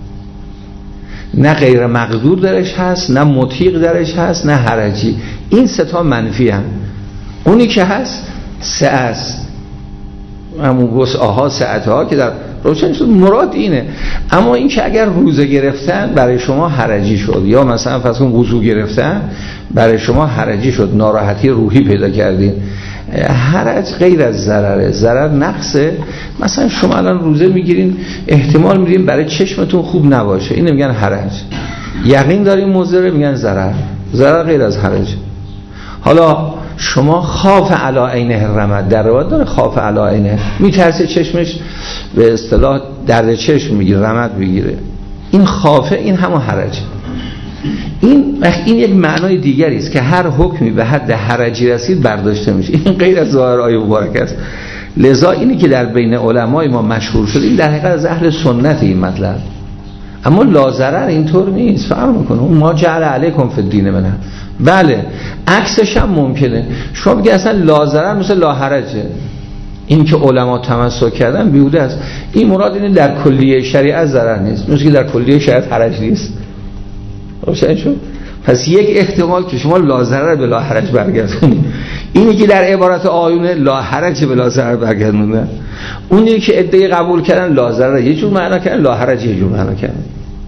نه غیر مقدور درش هست، نه مطیق درش هست، نه حرجی. این سه تا منفی هم. اونی که هست سعه است، همون وسعها، سعتها که در روشن شد مراد اینه. اما این که اگر روزه گرفتن برای شما حرجی شد، یا مثلا فرض کن وضو گرفتن برای شما حرجی شد، ناراحتی روحی پیدا کردین، حرج غیر از ضرره، ضرر نقصه. مثلا شما الان روزه میگیرین احتمال میدین برای چشمتون خوب نباشه، این میگن حرج. یقین دارین مضر، میگن ضرر. ضرر غیر از حرج. حالا شما خاف علی عینه الرمد، در روایت داره خاف علی عینه، میترسه چشمش به اصطلاح درد چشم میگیره، رمد بگیره، این خافه، این همون حرج. این این یک معنای دیگری است که هر حکمی به حد حرجی رسید برداشته میشه. این غیر از ظاهر آیه مبارکه است. لذا اینی که در بین علمای ما مشهور شد، این در حقیقت از اهل سنت این مطلب. اما لا ضرر اینطور نیست، فرق میکنه. اون ما جعل علیکم فی الدین منه. بله عکسش هم ممکنه. شما بگید اصلا لا ضرر مثل لا حرجه، این که علما تمسک کردن بیهوده است. این مراد اینه در کلیه شریعت ضرر نیست، مثل که در کلیه شریعت حرج نیست. روشن شد؟ پس یک احتمال که شما لا ضرر به لا حرج برگردونید، اینی که در عبارت آیونه لا حرج به لا ضرر برگردوندن. اونی که ادعای قبول کردن لا ضرر یه جور معنا کردن، لا حرج یه جور معنا کردن.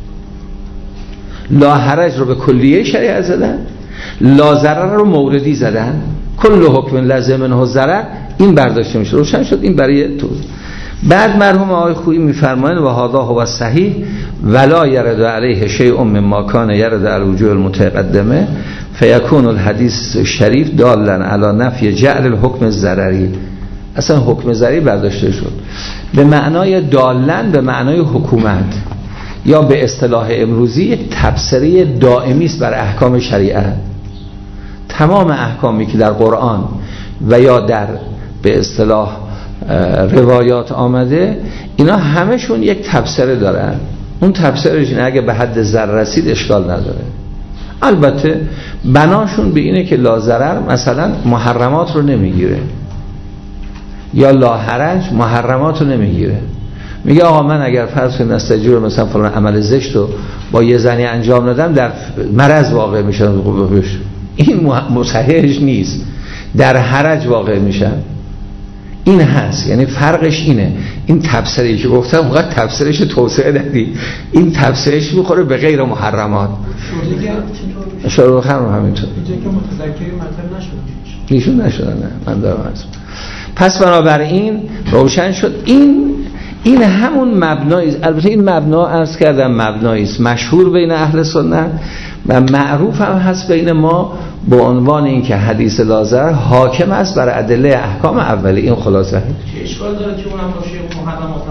لا حرج رو به کلیه شریعت زدن، لا ضرر رو موردی زدن. کل حکم لازم منه ضرر، این برداشته میشه. روشن شد؟ این برای توضیح. بعد مرحوم آقای خویی میفرمایند و هذا هو الصحیح ولا يرد علیه شیء مما کان يرد علی الوجوه المتقدمه فیکون الحدیث شریف دالا علی نفی جعل الحکم الضرری. اصلا حکم ضرری برداشته شد به معنای دالن، به معنای حکومت، یا به اصطلاح امروزی یک تبصره دائمی است بر احکام شریعت. تمام احکامی که در قرآن و یا در به اصطلاح روایات آمده، اینا همشون یک تبصره دارن. اون تبصرهش اینه اگه به حد ضرر رسید اشکال نداره. البته بناشون به اینه که لا ضرر مثلا محرمات رو نمیگیره، یا لا حرج محرمات رو نمیگیره. میگه آقا من اگر فرض کنم استجور مثلا فلان عمل زشت رو با یه زنی انجام دادم در مرض واقع میشن، این مصححش نیست، در حرج واقع میشن. این هست، یعنی فرقش اینه. این تفسیری که گفتم فقط تفسیرش توسعه ندی، این تفسیرش میخوره به غیر محرمات. شروع خرم همینطور اینجا که متذکری مطلب نشد ایشون نشدن. نه من دارم هست. پس بنابراین روشن شد این این همون مبنایی. البته این مبنا عرض کردم مبنایی است مشهور بین اهل سنت و معروف هم هست بین ما با عنوان این که حدیث لا ضرر حاکم است بر ادله احکام اولی. این خلاصه چه اشکال داره که اونم باشه محرمات هم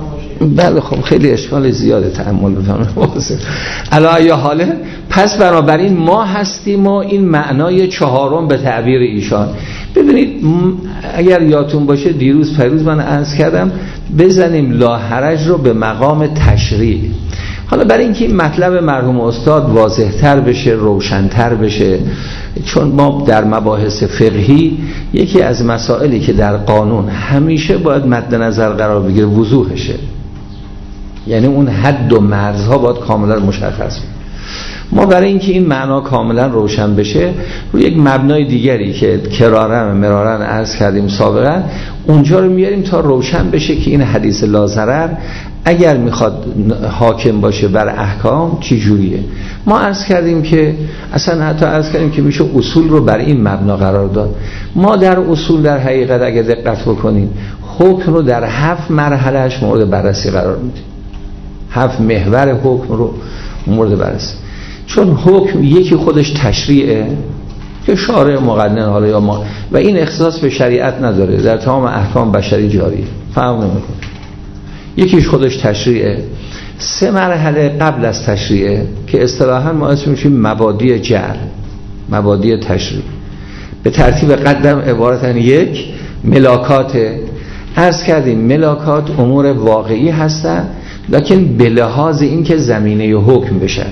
بله خب خیلی اشکال زیاده تأمل بفهمم. علی حاله پس بنابراین ما هستیم و این معنای چهارم به تعبیر ایشان. ببینید اگر یادتون باشه دیروز پیروز من عرض کردم بزنیم لاحرج رو به مقام تشریع. حالا برای اینکه این مطلب مرحوم استاد واضح‌تر بشه، روشن‌تر بشه، چون ما در مباحث فقهی یکی از مسائلی که در قانون همیشه باید مد نظر قرار بگیره وضوحشه، یعنی اون حد و مرزها باید کاملا مشخص بشه. ما برای اینکه این معنا کاملا روشن بشه روی یک مبنای دیگری که کرارن مرارن عرض کردیم سابقا اونجا رو میاریم تا روشن بشه که این حدیث لا ضرر اگر میخواد حاکم باشه بر احکام چی جوریه. ما عرض کردیم که اصلا حتی عرض کردیم که میشه اصول رو بر این مبنا قرار داد. ما در اصول در حقیقت اگر دقت بکنیم حکم رو در هفت مرحلهش مورد بررسی قرار میدیم، هفت محور حکم رو مورد بررسی. چون حکم یکی خودش تشریعه که شارع مقنن حالا یا ما و این اختصاص به شریعت نداره، در تمام احکام بشری جاریه، فرق نمیکنه. یکیش خودش تشریعه. سه مرحله قبل از تشریعه که اصطلاحاً ما اسمش میشیم مبادی جعل، مبادی تشریع. به ترتیب قدم عبارتن یک ملاکات. عرض کردیم ملاکات امور واقعی هستن لکن به لحاظ این که زمینه حکم بشن.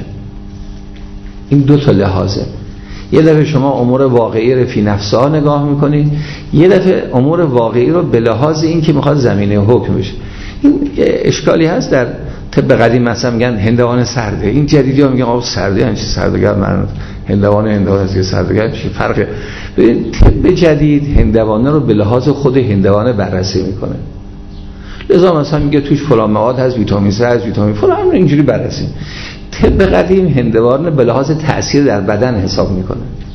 این دو تا لحاظه. یه دفعه شما امور واقعی رو فی نفسها نگاه میکنید، یه دفعه امور واقعی رو به لحاظ این که میخواد زمینه حکم بشه. این اشکالی هست در طب قدیم مثلا میگن هندوان سرده، این جدیدی ها میگن آب سرده یعنی چی سردگر، من هندوان هندوان از سردگر چی فرقه. ببین طب جدید هندوانه رو به لحاظ خود هندوانه بررسی میکنه، لذا مثلا میگه توش فلان مواد هست، ویتامین سه هست، ویتامین فلان، اینجوری بررسی. طب قدیم هندوانه به لحاظ تأثیر در بدن حساب میکنه.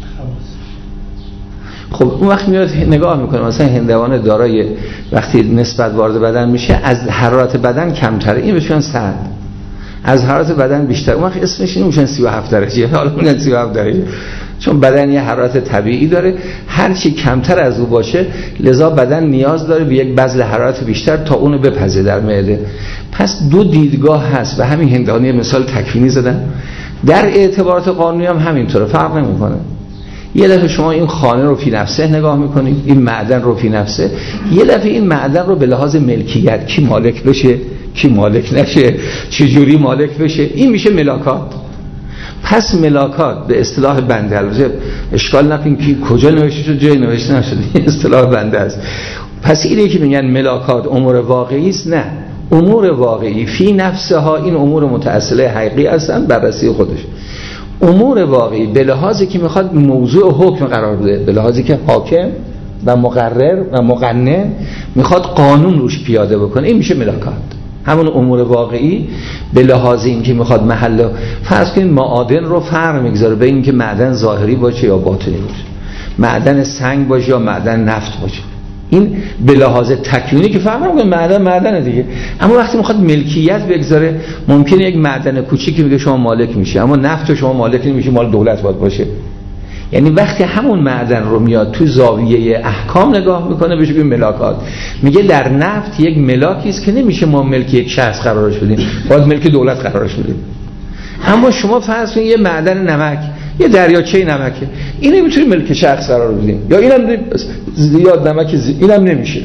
خب اون وقت میاد نگاه میکنه مثلا هندوانه دارای وقتی نسبت وارد بدن میشه از حرارت بدن کمتره، این بهشون سرد، از حرارت بدن بیشتر، اون وقت اسمش این میشن سی و هفت درجه. حالا میگن سی و هفت درجه چون بدن یه حرارت طبیعی داره، هر چی کمتر از او باشه لذا بدن نیاز داره به یک بذل حرارت بیشتر تا اونو بپزه در معده. پس دو دیدگاه هست و همین هندوانه مثال تکوینی زدن. در اعتبارات قانونی هم همینطوره، فرق نمیکنه. یه دفعه شما این خانه رو فی نفسه نگاه میکنید، این معدن رو فی نفسه، یه دفعه این معدن رو به لحاظ ملکیت کی مالک بشه کی مالک نشه، چه جوری مالک بشه، این میشه ملاکات. پس ملاکات به اصطلاح بنده، البته اشکال نکنید که کجا نوشته شد جای نوشته نشده، این اصطلاح بنده است. پس اینه که میگن ملاکات امور واقعی است، نه، امور واقعی فی نفسها این امور متأصله حقیقی هستن، بررسی خودش. امور واقعی به لحاظی که میخواد موضوع حکم قرار بده، به لحاظی که حاکم و مقرر و مقنن میخواد قانون روش پیاده بکنه، این میشه ملاکات. همون امور واقعی به لحاظ این که میخواد محل، فرض کنید معادن رو فرق میگذاره به این که معدن ظاهری باشه یا باطنی باشه، معدن سنگ باشه یا معدن نفت باشه، این به لحاظ تکوینی که فرق نمیکنه، معدن معدن دیگه. اما وقتی میخواد ملکیت بگذاره ممکنه یک معدن کوچیکی میگه شما مالک میشه، اما نفت شما مالک نمیشه، مال دولت باید باشه. یعنی وقتی همون معدن رو میاد تو زاویه احکام نگاه میکنه بهش میگه ملاکات. میگه در نفت یک ملاکی است که نمیشه ما ملک یک شخص قرارش بدیم، باید ملک دولت قرارش بدیم. اما شما فرض کنید یه معدن نمک، یه دریاچه نمکه، اینو میتونیم ملک شخص قرار بدیم، یا اینم زیاد نمک زی... اینم نمیشه.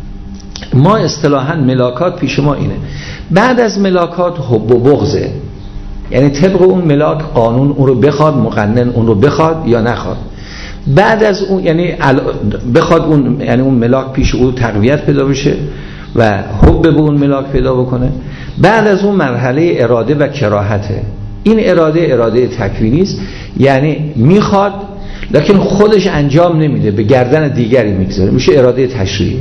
ما اصطلاحاً ملاکات پیش ما اینه. بعد از ملاکات حب و بغضه، یعنی طبق اون ملاک قانون اون رو بخواد، مقنن اون رو بخواد یا نخواد. بعد از اون یعنی بخواد اون، یعنی اون ملاک پیش او تقویت پیدا بشه و حب به اون ملاک پیدا بکنه. بعد از اون مرحله اراده و کراهته. این اراده اراده تکوینی است، یعنی میخواد لکن خودش انجام نمیده، به گردن دیگری میگذاره، میشه اراده تشریعی.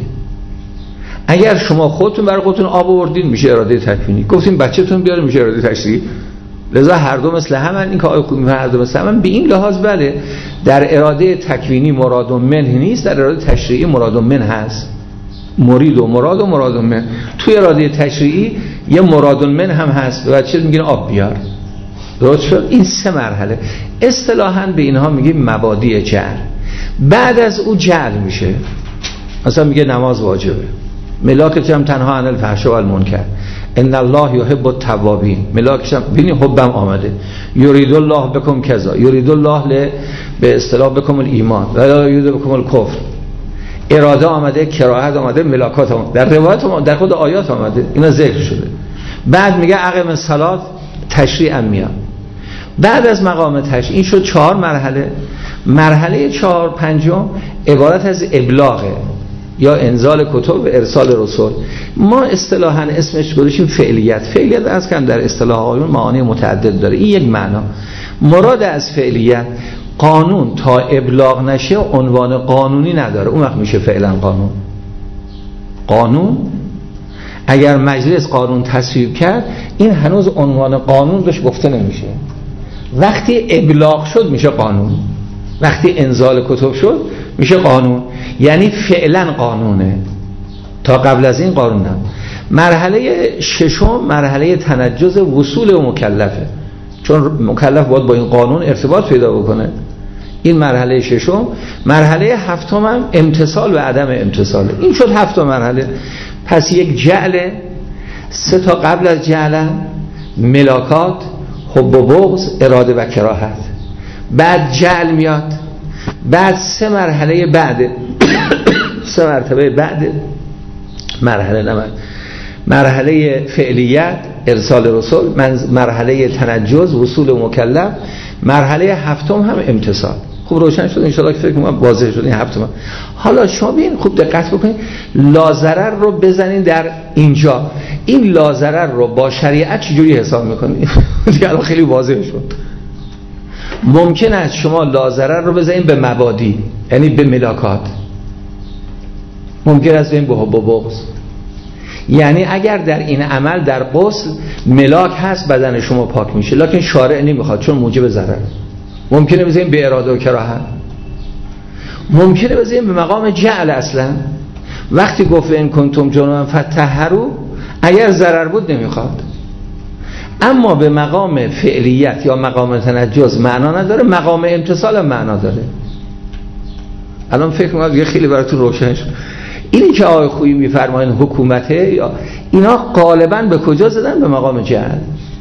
اگر شما خودتون برای خودتون آب آوردین میشه اراده تکوینی، گفتین بچه‌تون بیاره میشه اراده تشریعی. لذا هر دو مثل همن، این که آیه خوب میفهمن هر دو مثل همن. به این لحاظ بله در اراده تکوینی مراد من نیست، در اراده تشریعی مراد من هست. مرید و مراد و مراد من. توی اراده تشریعی یه مراد من هم هست، بچه میگن آب بیار. درست شد؟ این سه مرحله اصطلاحاً به اینها میگیم مبادی جعل. بعد از او جعل میشه، مثلا میگه نماز واجبه، ملاک جمع تنها عن الفحشاء و المنکر. ان الله یحب التوابین، ملاکش هم ببین حبم آمده، یرید الله بکم کذا، یرید الله ل به اصطلاح بکم الایمان و لا یرید بکم الکفر. اراده آمده، کراهت آمده، ملاکات آمده، در روایت آمده، در خود آیات آمده، اینا ذکر شده. بعد میگه اقم الصلاه، تشریع میاد. بعد از مقام تشریع این شد چهار مرحله. مرحله چهار پنجم عبارت از ابلاغه یا انزال کتب و ارسال رسول. ما اصطلاحاً اسمش گذاشتیم فعلیت. فعلیت از کم در اصطلاح آیون معانی متعدد داره. این یک معنا. مراد از فعلیت قانون تا ابلاغ نشه عنوان قانونی نداره، اون وقت میشه فعلا قانون. قانون اگر مجلس قانون تصویب کرد این هنوز عنوان قانون بهش گفته نمیشه. وقتی ابلاغ شد میشه قانون، وقتی انزال کتب شد میشه قانون، یعنی فعلا قانونه. تا قبل از این قانون نه. مرحله ششم مرحله تنجز وصول و مکلفه، چون مکلف باید با این قانون ارتباط پیدا بکنه. این مرحله ششم. مرحله هفتم هم امتثال و عدم امتثاله. این شد هفت مرحله. پس یک جعل، سه تا قبل از جعل ملاکات، حب و بغض، اراده و کراهت. بعد جعل میاد، بعد سه مرحله بعد سه مرتبه بعد مرحله نمید مرحله فعلیت، ارسال رسول، مرحله تنجز، وصول مکلف، مرحله هفتم هم امتثال. خوب روشن شد انشاءالله که فکر کنم واضح شد این هفتم. حالا شما ببین خوب دقت بکنید، لازرر رو بزنین در اینجا. این لازرر رو با شریعت چجوری حساب میکنید؟ دیگه الان خیلی واضح شد. ممکن است شما لازرر رو بزنین به مبادی، یعنی به ملاکات. ممکن است بزنین به حب و بغض، یعنی اگر در این عمل در غسل ملاک هست بدن شما پاک میشه، لکن شارع نمیخواد چون موجب ضرر. ممکنه بزنیم به اراده و کراهت، ممکنه بزنیم به مقام جعل. اصلا وقتی گفت ان کنتم جنبا فطهروا اگر ضرر بود نمیخواد، اما به مقام فعلیت یا مقام تنجز معنا نداره، مقام امتثال هم معنا داره. الان فکر می‌کنم دیگه خیلی براتون روشن شد. اینی که آقای خویی میفرمایند حکومته یا اینا غالبا به کجا زدن؟ به مقام جعل.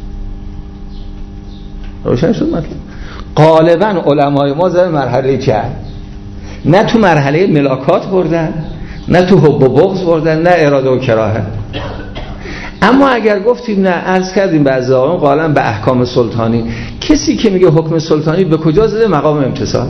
روشن شد مطلب؟ غالبا علمای ما زدن مرحله جعل، نه تو مرحله ملاکات بردن، نه تو حب و بغض بردن، نه اراده و کراهت. اما اگر گفتیم نه، عرض کردیم بعضی آقایون غالبا به احکام سلطانی. کسی که میگه حکم سلطانی به کجا زده؟ مقام امتثال.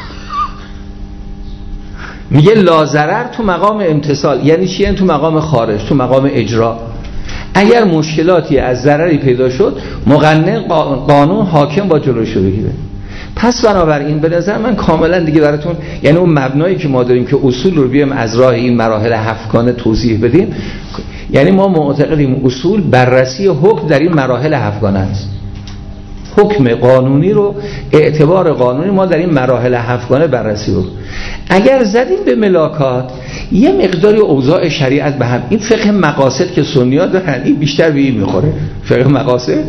میگه لازرر تو مقام امتثال، یعنی چی؟ یعنی تو مقام خارج، تو مقام اجرا. اگر مشکلاتی از ضرری پیدا شد مقنن قانون حاکم با جلوشو بگیره. پس بنابراین به نظر من کاملا دیگه براتون، یعنی اون مبنایی که ما داریم که اصول رو بیایم از راه این مراحل هفتگانه توضیح بدیم، یعنی ما معتقدیم اصول بررسی حکم در این مراحل هفتگانه است. حکم قانونی رو، اعتبار قانونی ما در این مراحل هفتگانه بررسی رو. اگر زدیم به ملاکات یه مقداری اوضاع شریعت به هم، این فقه مقاصد که سنی‌ها دارن این بیشتر به این میخوره، فقه مقاصد.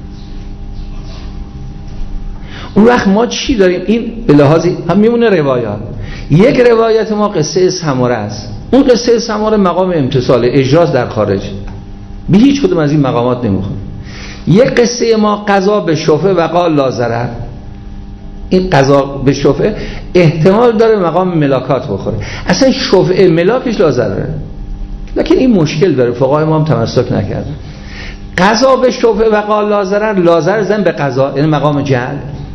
اون وقت ما چی داریم؟ این به لحاظی هم میمونه روایات. یک روایت ما قصه سمره است. اون قصه سمره مقام امتثال، اجراست در خارج، به هیچ کدوم از این مقامات نمیخوره. یک قصه ما قضا به شفعه و قال لا ضرر. این قضا به شفعه احتمال داره مقام ملاکات بخوره. اصلا شفعه ملاکش لا ضرره، لکن این مشکل داره، فقهای ما هم تمسک نکردن. قضا به شفعه و قال لا ضرر، لا ضرر زن به قضا، یعنی مقام جعل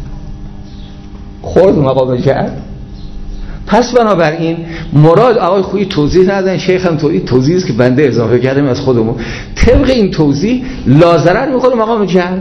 خورد مقام جعل. پس بنابراین مراد آقای خویی توضیح ندادن، شیخ هم توضیح توضیحی است که بنده اضافه کردم از خودمون. طبق این توضیح لا ضرر میخوره مقام جعل.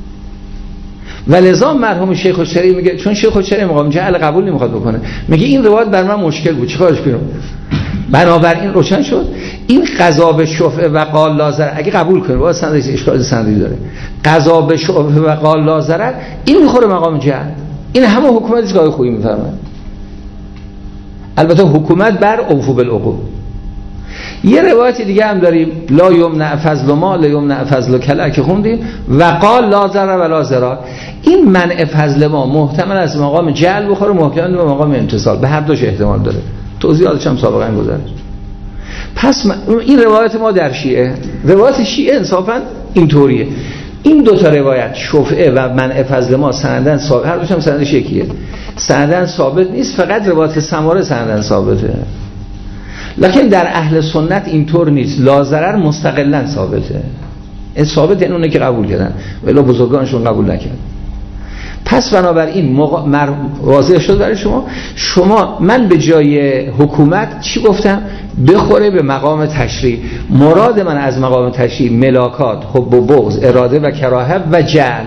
ولذا مرحوم شیخ الشریع میگه، چون شیخ الشریع مقام جعل قبول نمیخواد بکنه، میگه این روایت بر من مشکل بود، چیکارش کنم؟ بنابراین روشن شد این قضا به شفعه و قال لا ضرر اگه قبول کنه واسه سندش اشکال سندی داره. قضا به شفعه و قال لا ضرر این میخوره مقام جعل. این همه حکومتی که آقای خویی میفرمایند. البته حکومت بر اوفو بالعقول. یه روایت دیگه هم داریم، لا یمنع فضل ما لا یمنع فضل کلا که خوندیم، و قال لا ضرر ولا ضرار. این منع فضل ما محتمل از مقام جعل بخوره، محتمل به مقام امتثال، به هر دوش احتمال داره. توضیحاتش هم سابقا گذشت. پس این روایت ما در شیعه، روایت شیعه انصافا اینطوریه. این دو تا روایت شفعه و منع فضل ما سندن ثابت، هر دوشم سندش یکیه، سندن ثابت نیست، فقط روایت سماره سندن ثابته. لکن در اهل سنت اینطور نیست، لا ضرر مستقلا ثابته. این ثابت این اونه که قبول کردن ولی بزرگانشون قبول نکرد. پس بنابراین مق... مر... واضح شد برای شما. شما من به جای حکومت چی گفتم؟ بخوره به مقام تشریع. مراد من از مقام تشریع ملاکات، حب و بغض، اراده و کراهه و جعل،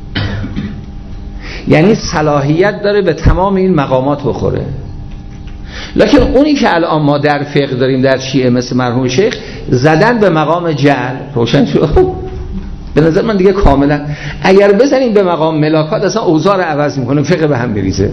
یعنی صلاحیت داره به تمام این مقامات بخوره. لکن اونی که الان ما در فقه داریم در شیعه مثل مرحوم شیخ زدن به مقام جعل، روشن شد. به نظر من دیگه کاملا اگر بزنیم به مقام ملاکات اصلا اوضاع رو عوض میکنه، فقه به هم میریزه.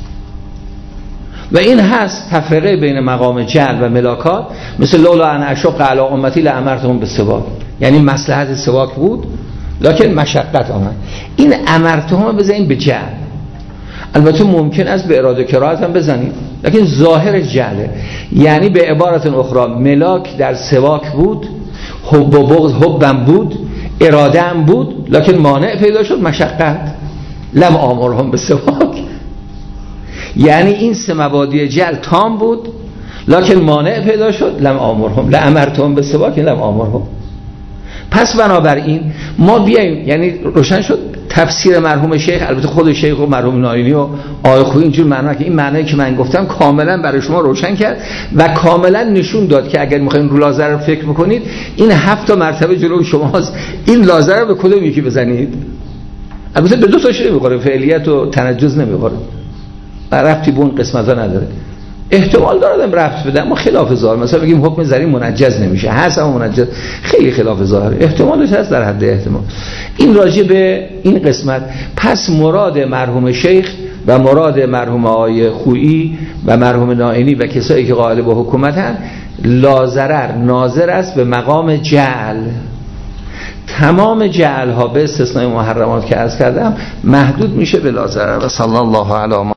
و این هست تفرقه بین مقام جعل و ملاکات، مثل لولا ان اشق علی امتی لامرتهم بالسواک، یعنی مصلحت سواک بود لکن مشقت آمد. این امرتهم بزنیم به جعل، البته ممکن است به اراده کراهت هم بزنیم، لکن ظاهر جعله. یعنی به عبارت اخرى ملاک در سواک بود، حب و بغض حبم بود، اراده هم بود، لکن مانع پیدا شد، مشقت. لم آمرهم به سواک، یعنی این سه مبادی جعل تام بود لکن مانع پیدا شد، لم آمرهم لامرتهم به سواک، لم آمرهم. پس بنابراین ما بیاییم، یعنی روشن شد تفسیر مرحوم شیخ، البته خود شیخ و مرحوم ناینی و آقای خویی اینجور معنا که این معنایی که من گفتم کاملا برای شما روشن کرد و کاملا نشون داد که اگر میخواین رو لازر رو فکر میکنید این هفت تا مرتبه جلوی شماست، این لازر رو به کدوم یکی بزنید. البته به دو تاش نمیخوره، فعلیت و تنجز نمیخوره، ربطی به اون قسمتا نداره. احتمال دارم رفت بده، اما خلاف ظاهر. مثلا بگیم حکم زری منجز نمیشه، هست اما منجز، خیلی خلاف ظاهر، احتمالش هست در حد احتمال. این راجع به این قسمت. پس مراد مرحوم شیخ و مراد مرحوم آقای خویی و مرحوم ناینی و کسایی که قائل به حکومتن، لا ضرر ناظر است به مقام جعل. تمام جعل ها به استثنای محرمات که عرض کردم محدود میشه به لا ضرر. و صلی الله علی